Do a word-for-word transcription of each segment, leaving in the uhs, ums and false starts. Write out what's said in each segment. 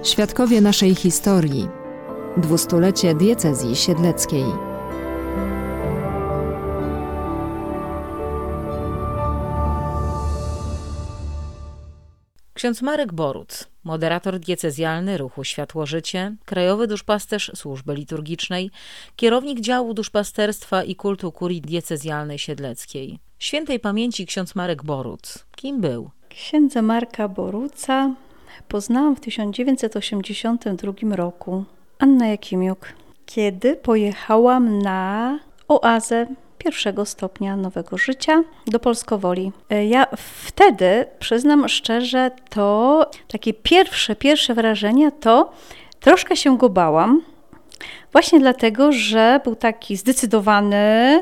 Świadkowie naszej historii. Dwustulecie diecezji siedleckiej. Ksiądz Marek Boruc, moderator diecezjalny Ruchu Światło-Życie, krajowy duszpasterz służby liturgicznej, kierownik działu duszpasterstwa i kultu kurii diecezjalnej siedleckiej. Świętej pamięci ksiądz Marek Boruc. Kim był? Księdza Marka Boruca poznałam w tysiąc dziewięćset osiemdziesiątym drugim roku. Anna Jakimiuk, kiedy pojechałam na oazę pierwszego stopnia nowego życia do Polskowoli. Ja wtedy, przyznam szczerze, to takie pierwsze, pierwsze wrażenia to troszkę się go bałam. Właśnie dlatego, że był taki zdecydowany,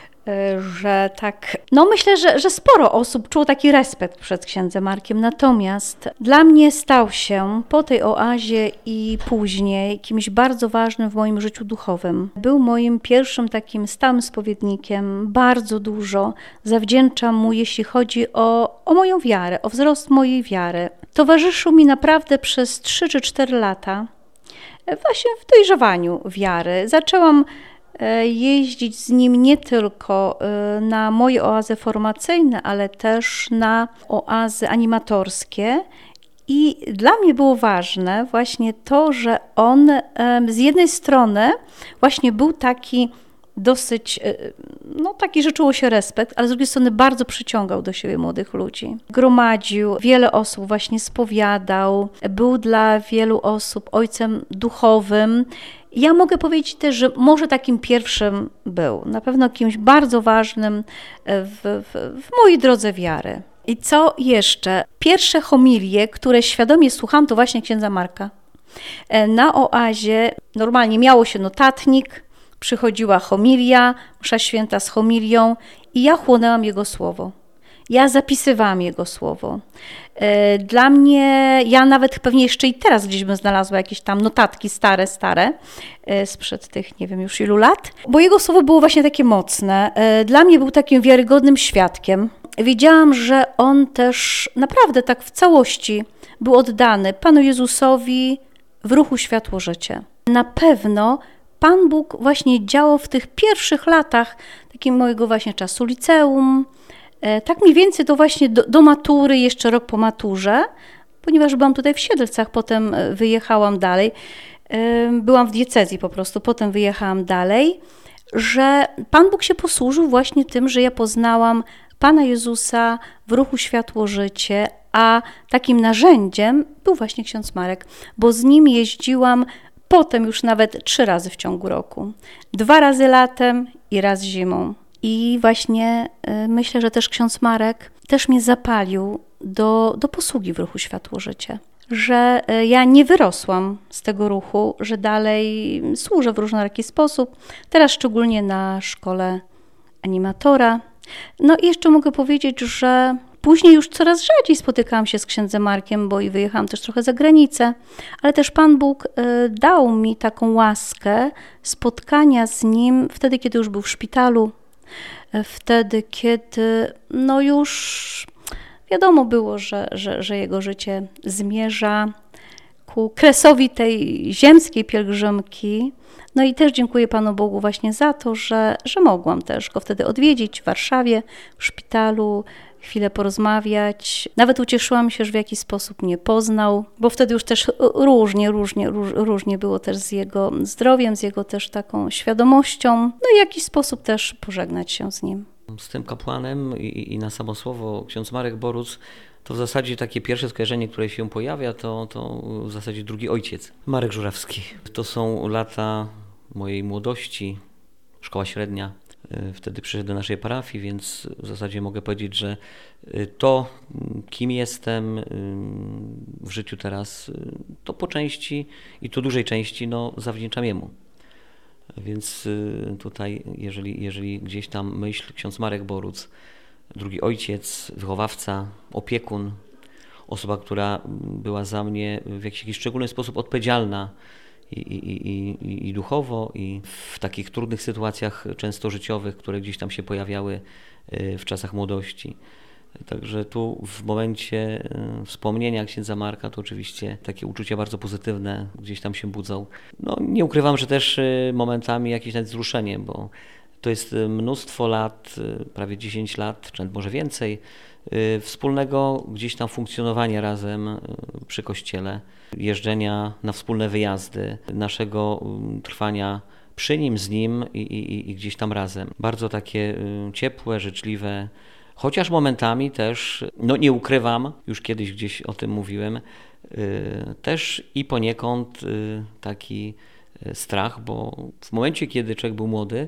że tak, no myślę, że, że sporo osób czuło taki respekt przed księdzem Markiem, natomiast dla mnie stał się po tej oazie i później kimś bardzo ważnym w moim życiu duchowym. Był moim pierwszym takim stałym spowiednikiem, bardzo dużo zawdzięczam mu, jeśli chodzi o, o moją wiarę, o wzrost mojej wiary. Towarzyszył mi naprawdę przez trzy czy cztery lata, właśnie w dojrzewaniu wiary. Zaczęłam jeździć z nim nie tylko na moje oazy formacyjne, ale też na oazy animatorskie. I dla mnie było ważne właśnie to, że on z jednej strony właśnie był taki dosyć, no taki, że czuło się respekt, ale z drugiej strony bardzo przyciągał do siebie młodych ludzi. Gromadził, wiele osób właśnie spowiadał, był dla wielu osób ojcem duchowym. Ja mogę powiedzieć też, że może takim pierwszym był, na pewno kimś bardzo ważnym w, w, w mojej drodze wiary. I co jeszcze? Pierwsze homilie, które świadomie słucham, to właśnie księdza Marka. Na oazie normalnie miało się notatnik, przychodziła homilia, msza święta z homilią i ja chłonęłam jego słowo. Ja zapisywałam jego słowo. Dla mnie, ja nawet pewnie jeszcze i teraz gdzieś bym znalazła jakieś tam notatki stare, stare, sprzed tych nie wiem już ilu lat, bo jego słowo było właśnie takie mocne. Dla mnie był takim wiarygodnym świadkiem. Wiedziałam, że on też naprawdę tak w całości był oddany Panu Jezusowi w ruchu Światło-Życie. Na pewno Pan Bóg właśnie działał w tych pierwszych latach takiego mojego właśnie czasu liceum, tak mniej więcej to właśnie do, do matury, jeszcze rok po maturze, ponieważ byłam tutaj w Siedlcach, potem wyjechałam dalej, byłam w diecezji po prostu, potem wyjechałam dalej, że Pan Bóg się posłużył właśnie tym, że ja poznałam Pana Jezusa w ruchu Światło-Życie, a takim narzędziem był właśnie ksiądz Marek, bo z nim jeździłam potem już nawet trzy razy w ciągu roku. Dwa razy latem i raz zimą. I właśnie y, myślę, że też ksiądz Marek też mnie zapalił do, do posługi w ruchu Światło-Życie. Że y, ja nie wyrosłam z tego ruchu, że dalej służę w różnoraki sposób. Teraz szczególnie na szkole animatora. No i jeszcze mogę powiedzieć, że później już coraz rzadziej spotykałam się z księdzem Markiem, bo i wyjechałam też trochę za granicę, ale też Pan Bóg y, dał mi taką łaskę spotkania z nim wtedy, kiedy już był w szpitalu. Wtedy, kiedy no już wiadomo było, że, że, że jego życie zmierza ku kresowi tej ziemskiej pielgrzymki. No i też dziękuję Panu Bogu właśnie za to, że, że mogłam też go wtedy odwiedzić w Warszawie, w szpitalu, chwilę porozmawiać. Nawet ucieszyłam się, że w jakiś sposób mnie poznał, bo wtedy już też różnie, różnie, róż, różnie było też z jego zdrowiem, z jego też taką świadomością. No i w jakiś sposób też pożegnać się z nim. Z tym kapłanem i, i na samo słowo ksiądz Marek Boruc, to w zasadzie takie pierwsze skojarzenie, które się pojawia, to, to w zasadzie drugi ojciec, Marek Żurawski. To są lata mojej młodości, szkoła średnia. Wtedy przyszedł do naszej parafii, więc w zasadzie mogę powiedzieć, że to, kim jestem w życiu teraz, to po części i to dużej części no, zawdzięczam jemu. Więc tutaj, jeżeli, jeżeli gdzieś tam myśl ksiądz Marek Boruc, drugi ojciec, wychowawca, opiekun, osoba, która była za mnie w jakiś szczególny sposób odpowiedzialna i, i, i, i duchowo, i w takich trudnych sytuacjach często życiowych, które gdzieś tam się pojawiały w czasach młodości. Także tu w momencie wspomnienia księdza Marka to oczywiście takie uczucia bardzo pozytywne gdzieś tam się budzą. No, nie ukrywam, że też momentami jakieś nawet wzruszenie, bo to jest mnóstwo lat, prawie dziesięć lat, czy może więcej, wspólnego gdzieś tam funkcjonowania razem przy kościele, jeżdżenia na wspólne wyjazdy, naszego trwania przy nim, z nim i, i, i gdzieś tam razem. Bardzo takie ciepłe, życzliwe, chociaż momentami też, no nie ukrywam, już kiedyś gdzieś o tym mówiłem, też i poniekąd taki strach, bo w momencie, kiedy człowiek był młody,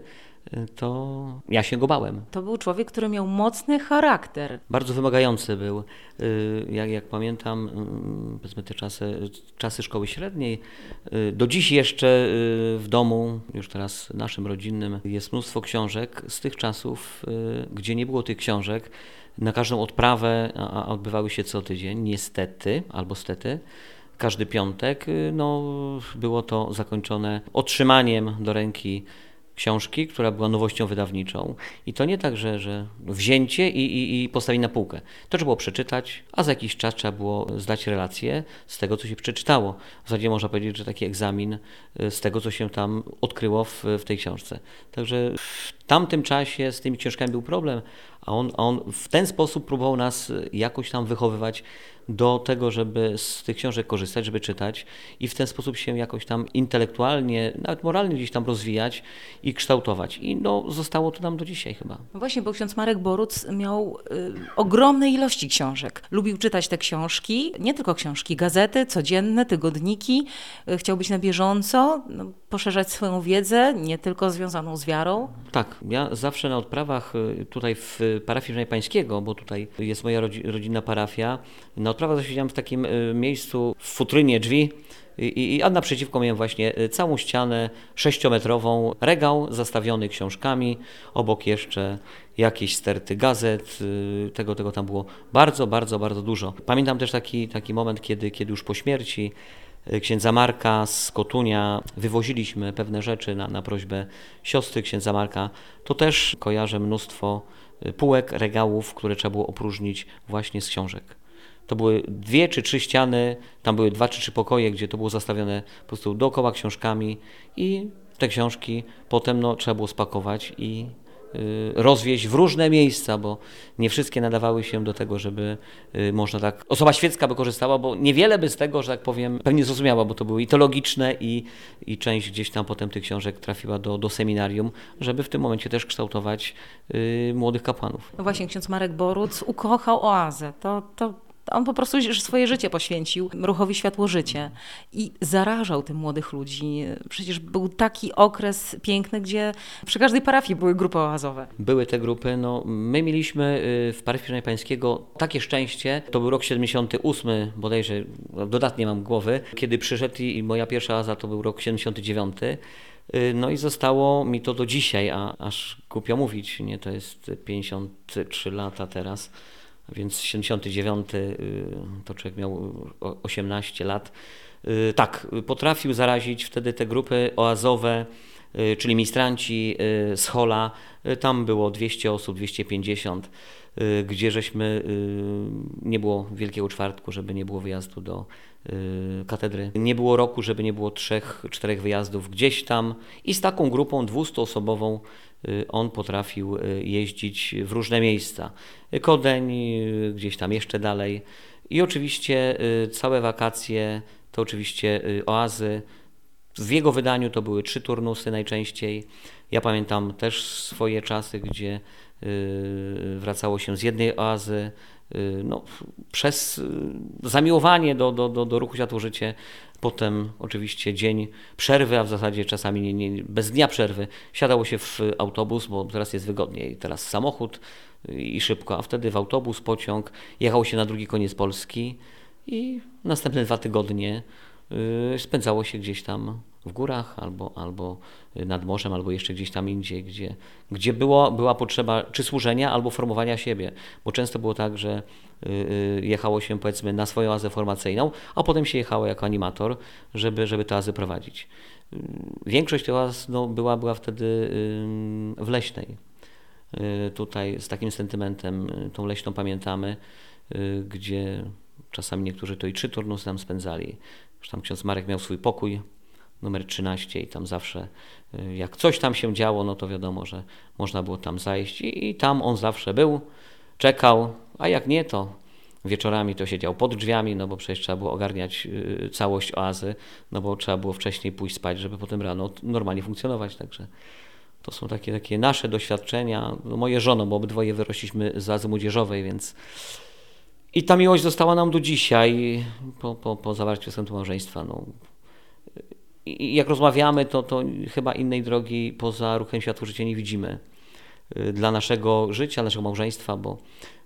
to ja się go bałem. To był człowiek, który miał mocny charakter. Bardzo wymagający był. Jak, jak pamiętam, powiedzmy te czasy, czasy szkoły średniej, do dziś jeszcze w domu, już teraz naszym rodzinnym, jest mnóstwo książek z tych czasów, gdzie nie było tych książek. Na każdą odprawę, a odbywały się co tydzień, niestety, albo stety, każdy piątek, no, było to zakończone otrzymaniem do ręki książki, która była nowością wydawniczą. I to nie tak, że, że wzięcie i, i, i postawić na półkę. To trzeba było przeczytać, a za jakiś czas trzeba było zdać relację z tego, co się przeczytało. W zasadzie można powiedzieć, że taki egzamin z tego, co się tam odkryło w, w tej książce. Także w tamtym czasie z tymi książkami był problem, a on, a on w ten sposób próbował nas jakoś tam wychowywać do tego, żeby z tych książek korzystać, żeby czytać i w ten sposób się jakoś tam intelektualnie, nawet moralnie gdzieś tam rozwijać i kształtować. I no, zostało to nam do dzisiaj chyba. No właśnie, bo ksiądz Marek Boruc miał y, ogromne ilości książek. Lubił czytać te książki, nie tylko książki, gazety, codzienne, tygodniki. Y, chciał być na bieżąco, no, poszerzać swoją wiedzę, nie tylko związaną z wiarą. Tak, ja zawsze na odprawach tutaj w parafii Żenia Pańskiego, bo tutaj jest moja rodzi- rodzinna parafia, na odprawach zasiedziałem w takim miejscu w futrynie drzwi i, i, a naprzeciwko miałem właśnie całą ścianę sześciometrową, regał zastawiony książkami, obok jeszcze jakieś sterty gazet, tego, tego tam było bardzo, bardzo, bardzo dużo. Pamiętam też taki, taki moment, kiedy, kiedy już po śmierci księdza Marka z Kotunia wywoziliśmy pewne rzeczy na, na prośbę siostry księdza Marka, to też kojarzę mnóstwo półek, regałów, które trzeba było opróżnić właśnie z książek. To były dwie czy trzy ściany, tam były dwa czy trzy pokoje, gdzie to było zastawione po prostu dookoła książkami i te książki potem no, trzeba było spakować i rozwieźć w różne miejsca, bo nie wszystkie nadawały się do tego, żeby można tak, osoba świecka by korzystała, bo niewiele by z tego, że tak powiem, pewnie zrozumiała, bo to były i teologiczne i, i część gdzieś tam potem tych książek trafiła do, do seminarium, żeby w tym momencie też kształtować y, młodych kapłanów. No właśnie, ksiądz Marek Boruc ukochał oazę. To, to on po prostu swoje życie poświęcił ruchowi Światło-Życie i zarażał tym młodych ludzi. Przecież był taki okres piękny, gdzie przy każdej parafii były grupy oazowe. Były te grupy. No, my mieliśmy w parafii Żenia Pańskiego takie szczęście, to był rok siedemdziesiąty ósmy, bodajże dodatnie mam głowy, kiedy przyszedł i moja pierwsza oaza to był rok siedemdziesiąty dziewiąty. No i zostało mi to do dzisiaj, a aż głupio mówić, nie, to jest pięćdziesiąt trzy lata teraz. Więc siedemdziesiąty dziewiąty to człowiek miał osiemnaście lat. Tak, potrafił zarazić wtedy te grupy oazowe, czyli ministranci z Hola. Tam było dwieście osób, dwieście pięćdziesiąt, gdzie żeśmy, nie było Wielkiego Czwartku, żeby nie było wyjazdu do katedry. Nie było roku, żeby nie było trzech, czterech wyjazdów gdzieś tam i z taką grupą dwustuosobową on potrafił jeździć w różne miejsca. Kodeń, gdzieś tam jeszcze dalej. I oczywiście całe wakacje to oczywiście oazy. W jego wydaniu to były trzy turnusy najczęściej. Ja pamiętam też swoje czasy, gdzie wracało się z jednej oazy. No, przez zamiłowanie do, do, do, do ruchu Światło-Życie, potem oczywiście dzień przerwy, a w zasadzie czasami nie, nie, bez dnia przerwy siadało się w autobus, bo teraz jest wygodniej, teraz samochód i szybko, a wtedy w autobus, pociąg, jechało się na drugi koniec Polski i następne dwa tygodnie spędzało się gdzieś tam w górach albo, albo nad morzem, albo jeszcze gdzieś tam indziej, gdzie, gdzie było, była potrzeba czy służenia, albo formowania siebie, bo często było tak, że jechało się powiedzmy na swoją oazę formacyjną, a potem się jechało jako animator, żeby, żeby te oazy prowadzić. Większość tych oaz no, była, była wtedy w Leśnej. tutaj z takim sentymentem tą Leśną pamiętamy, gdzie czasami niektórzy to i trzy turnusy tam spędzali. Już tam ksiądz Marek miał swój pokój numer trzynaście i tam zawsze jak coś tam się działo, no to wiadomo, że można było tam zajść i, i tam on zawsze był, czekał, a jak nie, to wieczorami to siedział pod drzwiami, no bo przecież trzeba było ogarniać całość oazy, no bo trzeba było wcześniej pójść spać, żeby potem rano normalnie funkcjonować, także to są takie, takie nasze doświadczenia. No moje żono, bo obydwoje wyrośliśmy z oazy młodzieżowej, więc i ta miłość została nam do dzisiaj po, po, po zawarciu sądu małżeństwa. No. I jak rozmawiamy, to, to chyba innej drogi poza ruchem Światło Życie nie widzimy dla naszego życia, naszego małżeństwa, bo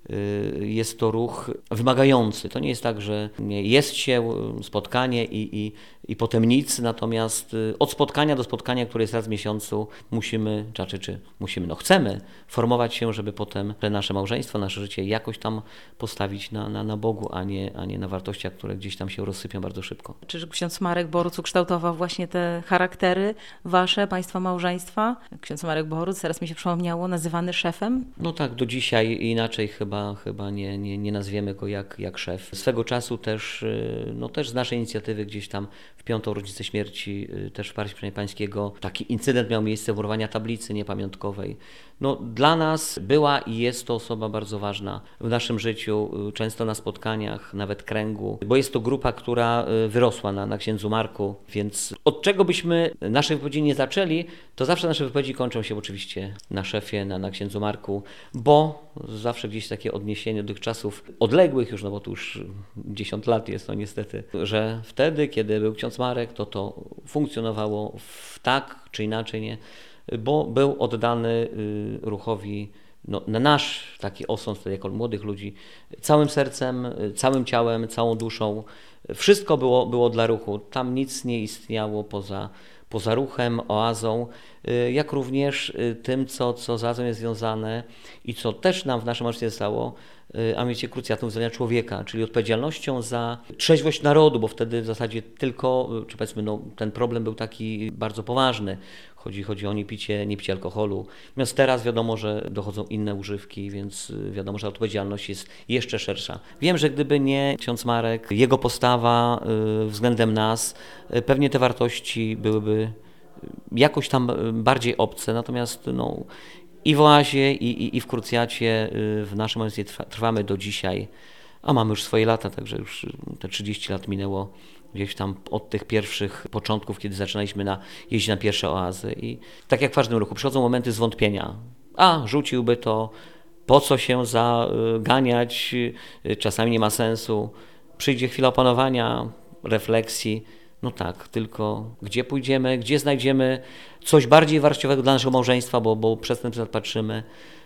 jest to ruch wymagający. To nie jest tak, że jest się spotkanie i, i, i potem nic, natomiast od spotkania do spotkania, które jest raz w miesiącu, musimy, czy, czy musimy, no chcemy formować się, żeby potem nasze małżeństwo, nasze życie jakoś tam postawić na, na, na Bogu, a nie, a nie na wartościach, które gdzieś tam się rozsypią bardzo szybko. Czy ksiądz Marek Boruc ukształtował właśnie te charaktery wasze, państwa małżeństwa? Ksiądz Marek Boruc, teraz mi się przypomniało, nazywany szefem? No tak, do dzisiaj inaczej chyba, chyba nie, nie, nie nazwiemy go jak, jak szef. Swego czasu też, no też z naszej inicjatywy gdzieś tam w piątą rocznicę śmierci też w Parafii Pańskiego taki incydent miał miejsce murowania tablicy niepamiątkowej. No, dla nas była i jest to osoba bardzo ważna w naszym życiu, często na spotkaniach, nawet kręgu, bo jest to grupa, która wyrosła na, na księdzu Marku, więc od czego byśmy nasze wypowiedzi nie zaczęli, to zawsze nasze wypowiedzi kończą się oczywiście na szefie, na, na księdzu Marku, bo zawsze gdzieś takie odniesienie do tych czasów odległych już, no bo to już dziesięć lat jest, no niestety, że wtedy, kiedy był ksiądz Marek, to to funkcjonowało w tak czy inaczej, nie, bo był oddany ruchowi, no, na nasz taki osąd wtedy jako młodych ludzi, całym sercem, całym ciałem, całą duszą. Wszystko było, było dla ruchu. Tam nic nie istniało poza, poza ruchem, oazą, jak również tym, co, co z oazą jest związane i co też nam w naszym małżeństwie zostało, a mianowicie krucjatą wyznania człowieka, czyli odpowiedzialnością za trzeźwość narodu, bo wtedy w zasadzie tylko, czy powiedzmy, no, ten problem był taki bardzo poważny. Chodzi, chodzi o niepicie, niepicie alkoholu. Natomiast teraz wiadomo, że dochodzą inne używki, więc wiadomo, że odpowiedzialność jest jeszcze szersza. Wiem, że gdyby nie ksiądz Marek, jego postawa względem nas, pewnie te wartości byłyby jakoś tam bardziej obce, natomiast no, i w oazie, i, i, i w krucjacie w naszym małżeństwie trwamy do dzisiaj, a mamy już swoje lata, także już te trzydzieści lat minęło gdzieś tam od tych pierwszych początków, kiedy zaczynaliśmy na, jeździć na pierwsze oazy. I tak jak w każdym ruchu, przychodzą momenty zwątpienia. A, rzuciłby to, po co się zaganiać, czasami nie ma sensu. Przyjdzie chwila opanowania, refleksji. No tak, tylko gdzie pójdziemy, gdzie znajdziemy coś bardziej wartościowego dla naszego małżeństwa, bo, bo przez ten przykład patrzymy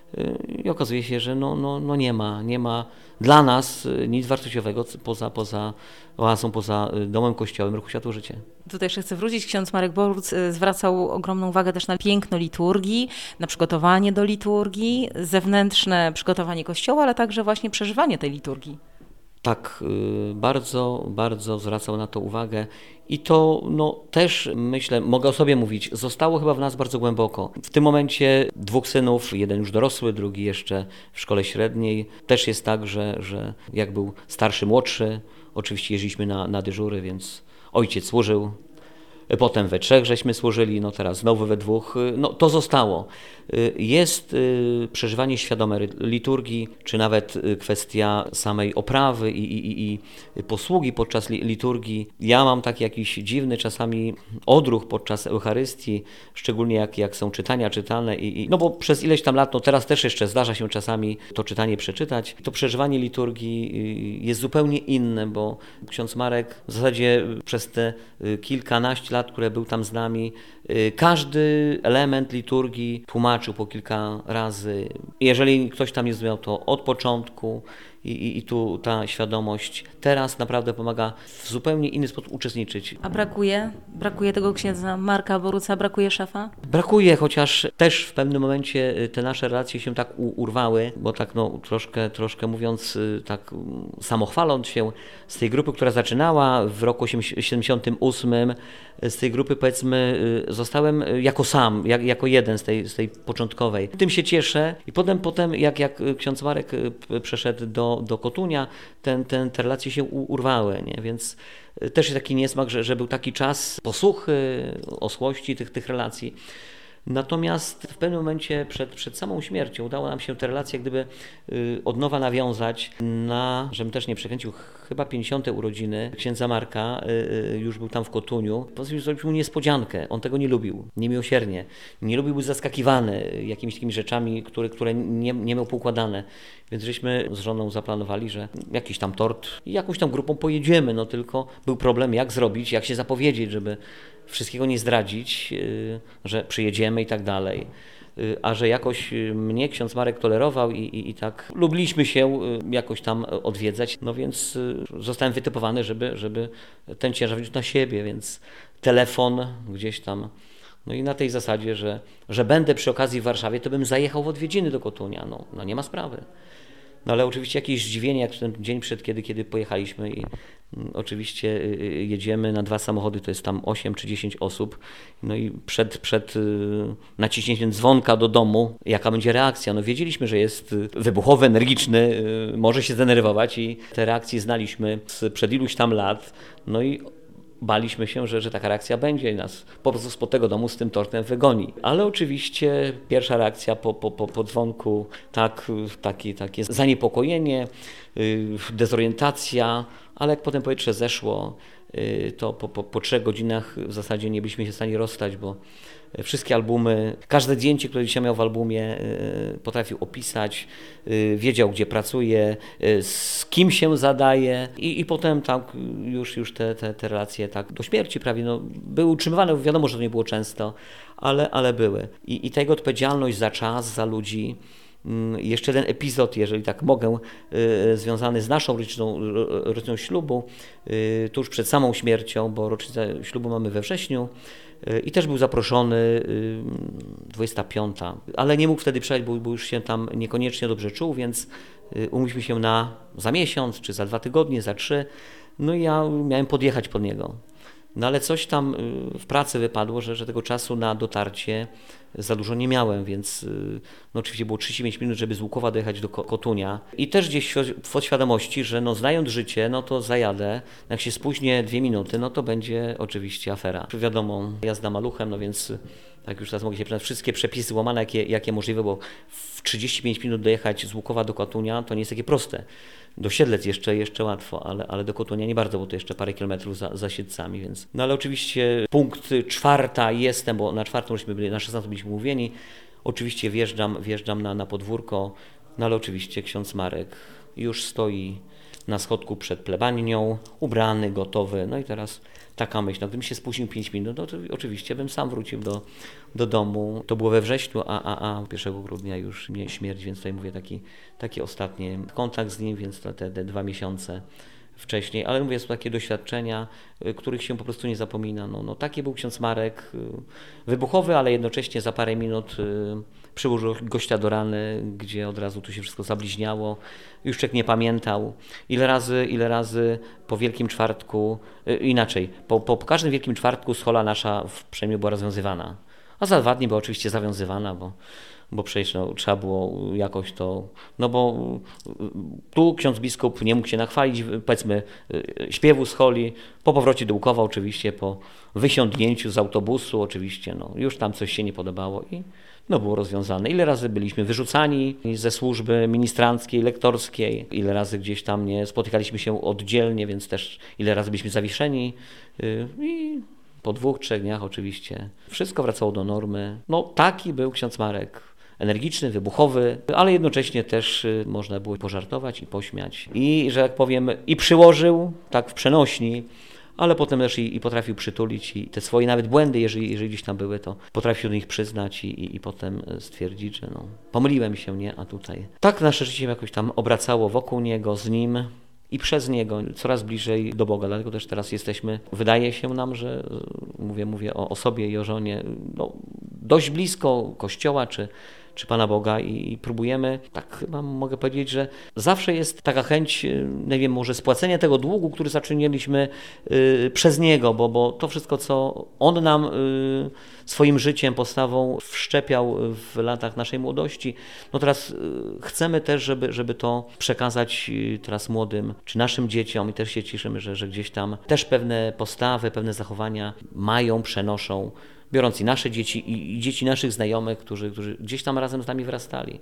i okazuje się, że no, no, no nie ma, nie ma dla nas nic wartościowego poza, poza oazą, poza domem kościołem Ruchu Światło Życie. Tutaj jeszcze chcę wrócić. Ksiądz Marek Boruc zwracał ogromną uwagę też na piękno liturgii, na przygotowanie do liturgii, zewnętrzne przygotowanie kościoła, ale także właśnie przeżywanie tej liturgii. Tak, bardzo, bardzo zwracał na to uwagę i to no, też, myślę, mogę o sobie mówić, zostało chyba w nas bardzo głęboko. W tym momencie dwóch synów, jeden już dorosły, drugi jeszcze w szkole średniej. Też jest tak, że, że jak był starszy, młodszy, oczywiście jeździliśmy na, na dyżury, więc ojciec służył. Potem we trzech żeśmy służyli, no teraz znowu we dwóch. No to zostało. Jest przeżywanie świadome liturgii, czy nawet kwestia samej oprawy i, i, i posługi podczas liturgii. Ja mam taki jakiś dziwny czasami odruch podczas Eucharystii, szczególnie jak, jak są czytania czytane. I, i, no bo przez ileś tam lat, no teraz też jeszcze zdarza się czasami to czytanie przeczytać. To przeżywanie liturgii jest zupełnie inne, bo ksiądz Marek w zasadzie przez te kilkanaście lat, które był tam z nami, każdy element liturgii tłumaczył po kilka razy. Jeżeli ktoś tam nie zrozumiał, to od początku i, i, i tu ta świadomość teraz naprawdę pomaga w zupełnie inny sposób uczestniczyć. A brakuje? Brakuje tego księdza Marka Boruca? Brakuje szefa? Brakuje, chociaż też w pewnym momencie te nasze relacje się tak urwały, bo tak no troszkę, troszkę mówiąc, tak samochwaląc się, z tej grupy, która zaczynała w roku siedemdziesiątym ósmym, z tej grupy, powiedzmy, zostałem jako sam, jak, jako jeden z tej, z tej początkowej. Tym się cieszę i potem, potem jak, jak ksiądz Marek przeszedł do, do Kotunia, ten, ten, te relacje się urwały, nie? Więc też jest taki niesmak, że, że był taki czas posłuchy, osłości tych, tych relacji. Natomiast w pewnym momencie przed, przed samą śmiercią udało nam się te relacje jak gdyby y, od nowa nawiązać na, żebym też nie przekręcił, chyba pięćdziesiąte urodziny księdza Marka, y, y, już był tam w Kotuniu. Postanowił zrobić mu niespodziankę, on tego nie lubił, niemiłosiernie. Nie lubił być zaskakiwany jakimiś takimi rzeczami, które, które nie, nie miał poukładane. Więc żeśmy z żoną zaplanowali, że jakiś tam tort i jakąś tam grupą pojedziemy, no tylko był problem, jak zrobić, jak się zapowiedzieć, żeby wszystkiego nie zdradzić, że przyjedziemy i tak dalej. A że jakoś mnie ksiądz Marek tolerował i, i, i tak lubiliśmy się jakoś tam odwiedzać, no więc zostałem wytypowany, żeby, żeby ten ciężar wziąć na siebie, więc telefon gdzieś tam. No i na tej zasadzie, że, że będę przy okazji w Warszawie, to bym zajechał w odwiedziny do Kotunia, no, no nie ma sprawy. No ale oczywiście jakieś zdziwienie, jak ten dzień przed, kiedy, kiedy pojechaliśmy i mm, oczywiście y, jedziemy na dwa samochody, to jest tam osiem czy dziesięć osób, no i przed, przed y, naciśnięciem dzwonka do domu, jaka będzie reakcja? No wiedzieliśmy, że jest wybuchowy, energiczny, y, może się zdenerwować i te reakcje znaliśmy sprzed iluś tam lat, no i baliśmy się, że, że taka reakcja będzie i nas po prostu spod tego domu z tym tortem wygoni. Ale oczywiście pierwsza reakcja po, po, po, po dzwonku, tak, taki, takie zaniepokojenie, yy, dezorientacja, ale jak potem powietrze zeszło, yy, to po, po, po trzech godzinach w zasadzie nie byliśmy się w stanie rozstać, bo wszystkie albumy, każde zdjęcie, które dzisiaj miał w albumie, yy, potrafił opisać, yy, wiedział, gdzie pracuje, yy, z kim się zadaje i, i potem tak już, już te, te, te relacje tak do śmierci prawie no, były utrzymywane, wiadomo, że to nie było często, ale, ale były. I, i ta jego odpowiedzialność za czas, za ludzi. Yy, jeszcze ten epizod, jeżeli tak mogę, yy, związany z naszą rocznicą, rocznicą ślubu, yy, tuż przed samą śmiercią, bo rocznicę ślubu mamy we wrześniu, i też był zaproszony dwudziestego piątego, ale nie mógł wtedy przyjechać, bo, bo już się tam niekoniecznie dobrze czuł, więc umówiliśmy się na za miesiąc, czy za dwa tygodnie, za trzy. No i ja miałem podjechać pod niego. No ale coś tam w pracy wypadło, że, że tego czasu na dotarcie za dużo nie miałem, więc no oczywiście było trzydzieści pięć minut, żeby z Łukowa dojechać do Kotunia. I też gdzieś w podświadomości, że no znając życie, no to zajadę. Jak się spóźnię dwie minuty, no to będzie oczywiście afera. Wiadomo, jazda maluchem, no więc tak już teraz mogę się przyznać, wszystkie przepisy łamane, jakie, jakie możliwe, bo w trzydzieści pięć minut dojechać z Łukowa do Kotunia to nie jest takie proste. Do Siedlec jeszcze, jeszcze łatwo, ale, ale do Kotunia nie bardzo, bo to jeszcze parę kilometrów za, za Siedlcami, więc... No ale oczywiście punkt czwarta jestem, bo na czwartą żeśmy byli, na szesnastą byliśmy umówieni. Oczywiście wjeżdżam, wjeżdżam na, na podwórko, no ale oczywiście ksiądz Marek już stoi na schodku przed plebanią, ubrany, gotowy, no i teraz taka myśl, no gdybym się spóźnił pięć minut, no to oczywiście bym sam wrócił do, do domu. To było we wrześniu, a, a, a pierwszego grudnia już mnie śmierć, więc tutaj mówię taki, taki ostatni kontakt z nim, więc to te, te dwa miesiące wcześniej, ale mówię, są takie doświadczenia, których się po prostu nie zapomina. No, no taki był ksiądz Marek, wybuchowy, ale jednocześnie za parę minut przyłożył gościa do rany, gdzie od razu tu się wszystko zabliźniało. Już człowiek nie pamiętał, ile razy, ile razy po Wielkim Czwartku, inaczej, po, po każdym Wielkim Czwartku schola nasza w Przejmie była rozwiązywana. A za dwa dni była oczywiście zawiązywana, bo bo przecież no, trzeba było jakoś to, no bo tu ksiądz biskup nie mógł się nachwalić, powiedzmy, śpiewu z holi, po powrocie do Łukowa oczywiście, po wysiądnięciu z autobusu oczywiście, no już tam coś się nie podobało i no było rozwiązane. Ile razy byliśmy wyrzucani ze służby ministranckiej, lektorskiej, ile razy gdzieś tam nie spotykaliśmy się oddzielnie, więc też ile razy byliśmy zawieszeni i po dwóch, trzech dniach oczywiście wszystko wracało do normy. No taki był ksiądz Marek. Energiczny, wybuchowy, ale jednocześnie też można było pożartować i pośmiać. I, że jak powiem, i przyłożył, tak w przenośni, ale potem też i, i potrafił przytulić i te swoje nawet błędy, jeżeli, jeżeli gdzieś tam były, to potrafił do nich przyznać i, i, i potem stwierdzić, że no, pomyliłem się, nie, a tutaj. Tak nasze życie jakoś tam obracało wokół niego, z nim i przez niego coraz bliżej do Boga. Dlatego też teraz jesteśmy, wydaje się nam, że mówię, mówię o, o sobie i o żonie, no, dość blisko Kościoła, czy czy Pana Boga i, i próbujemy, tak chyba mogę powiedzieć, że zawsze jest taka chęć, nie wiem, może spłacenia tego długu, który zaczyniliśmy y, przez Niego, bo, bo to wszystko, co On nam y, swoim życiem, postawą wszczepiał w latach naszej młodości, no teraz y, chcemy też, żeby, żeby to przekazać y, teraz młodym, czy naszym dzieciom i też się cieszymy, że, że gdzieś tam też pewne postawy, pewne zachowania mają, przenoszą, biorąc i nasze dzieci, i, i dzieci naszych znajomych, którzy, którzy gdzieś tam razem z nami wyrastali.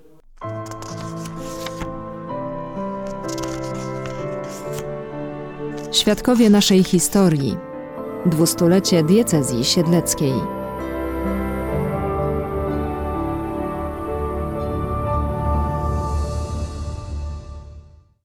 Świadkowie naszej historii. Dwustulecie diecezji siedleckiej.